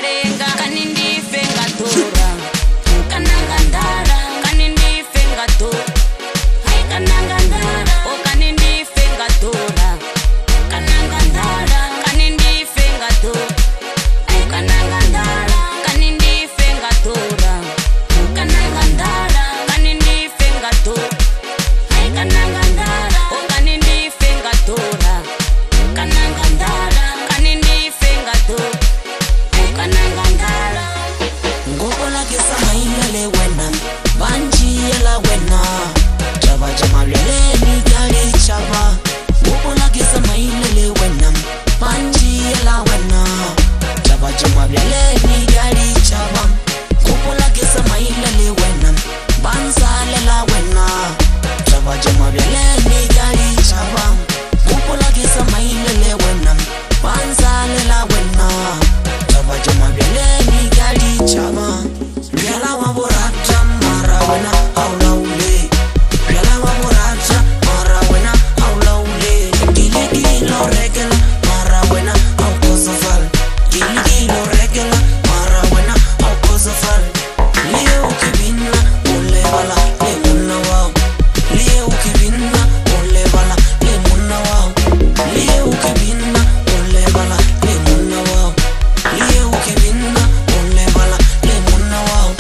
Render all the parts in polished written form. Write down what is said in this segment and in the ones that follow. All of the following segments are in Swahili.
alenga kanindi fenga tora kananga ndara kanindi fenga tora hai kananga ndara o kanindi fenga tora kananga ndara kanindi fenga tora ai kananga ndara kanindi fenga tora kananga ndara kanindi fenga tora hai kananga ndara o kanindi fenga tora kananga ndara kanindi fenga tora ai kananga ndara ngokola kesa mailele wena banji yela wena chaba chama lele gali chaba ngokola kesa mailele wena banji yela wena chaba chama lele gali chaba ngokola kesa mailele wena banza lela wena chaba chama lele gali chaba ngokola kesa mailele wena banza lela wena chaba chama lele gali chaba Yala wa borracha mara wena aula ule Yala wa borracha mara wena aula ule Gili gilo regela mara wena au kosofal Gili gilo regela mara wena au kosofal Leo ukibina ule bala le muna wao Leo ukibina ule bala le muna wao Leo ukibina ule bala le muna wao Leo ukibina ule bala le muna wao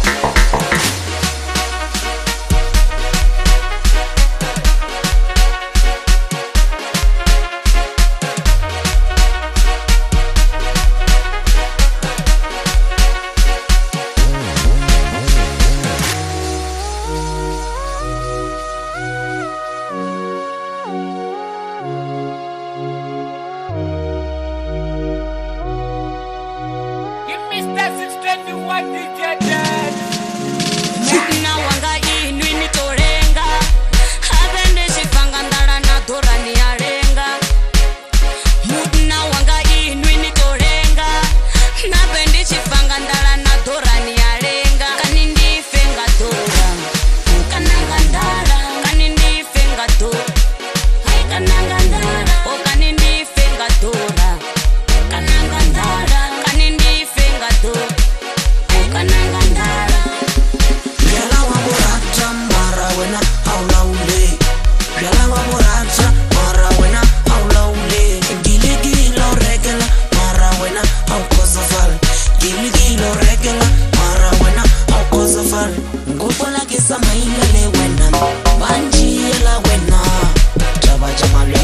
You missed that 621 DJ Dad. mudna wanga inwi nitorenga habende shifanga ndara na dora ni alenga mudna wanga inwi nitorenga nabende shifanga ndara na dora ni alenga kanindi fenga dora kananga ndara kanindi fenga dora hai kananga ndara o kanindi fenga dora kananga ndara kanindi fenga dora ai kananga ndara Yala wa borracha mara wena aula ule Yala wa borracha mara wena aula ule Gili gilo regela mara wena au kosofal Gili gilo regela mara wena au kosofal Ngopola kesa mailele wena banji yela wena Chaba chama